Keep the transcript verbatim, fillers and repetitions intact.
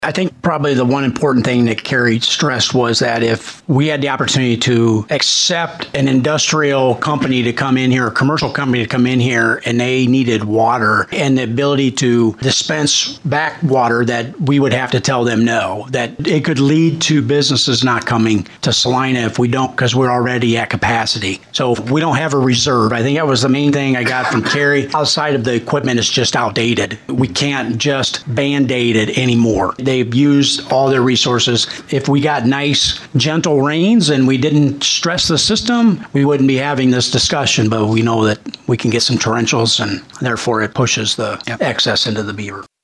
I think probably the one important thing that Kerry stressed was that if we had the opportunity to accept an industrial company to come in here, a commercial company to come in here, and they needed water and the ability to dispense back water, that we would have to tell them no, that it could lead to businesses not coming to Salina if we don't, because we're already at capacity. So if we don't have a reserve, I think that was the main thing I got from Kerry. Outside of the equipment is just outdated. We can't just Band-Aid it anymore. They've used all their resources. If we got nice, gentle rains and we didn't stress the system, we wouldn't be having this discussion, but we know that we can get some torrentials and therefore it pushes the excess into the Beaver.